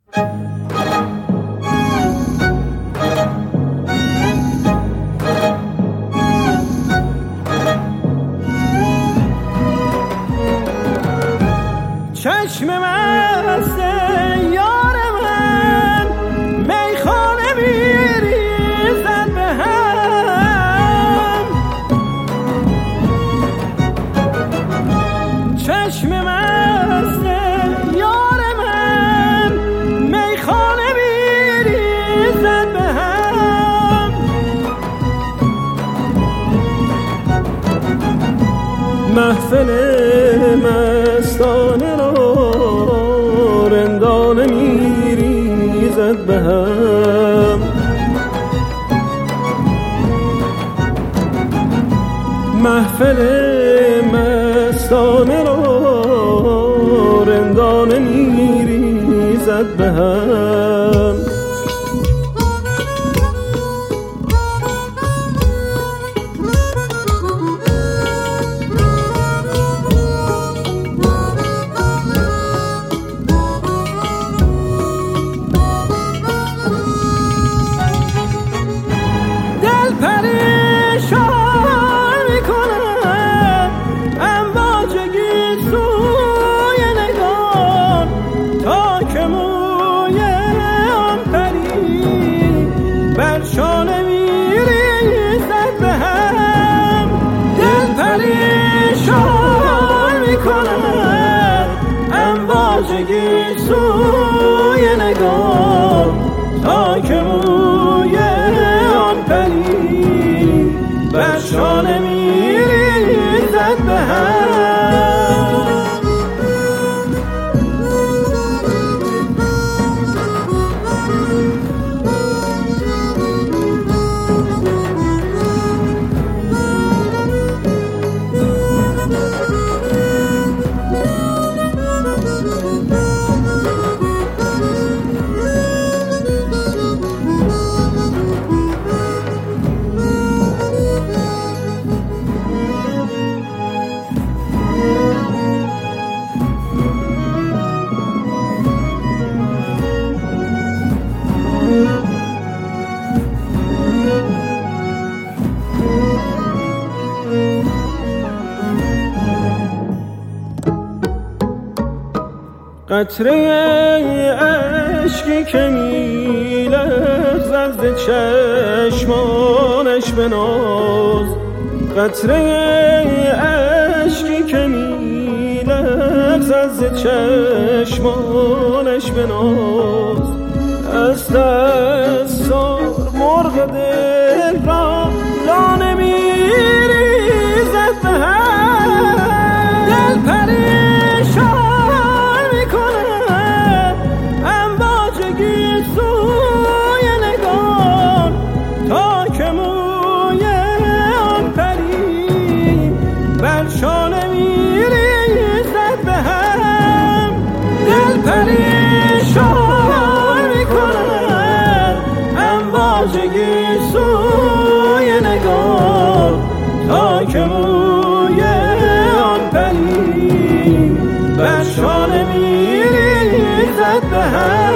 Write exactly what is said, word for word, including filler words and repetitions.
چشم مست یار من میخانه میریزد به هم، چشم مست یار من میخانه میریزد به هم. محفل مستانه را رندانه میریزد به هم، محفل مستانه را رندانه میریزد به هم. برشانه میریزد به هم، دل پریشان میکند امواجگی سوی نگاه، تا که موی آن پری برشانه میریزد به هم. قطره اشکی که میلغزد ز چشمانش به ناز، قطره اشکی که میلغزد ز چشمانش به ناز، از دست مرغ دل را لانه میریزد به هم، دل پریشان برشانه میریزد به هم، دل پریشان میکند امواجگی سوی نگاه، تا که موی آن پری برشانه میریزد به هم.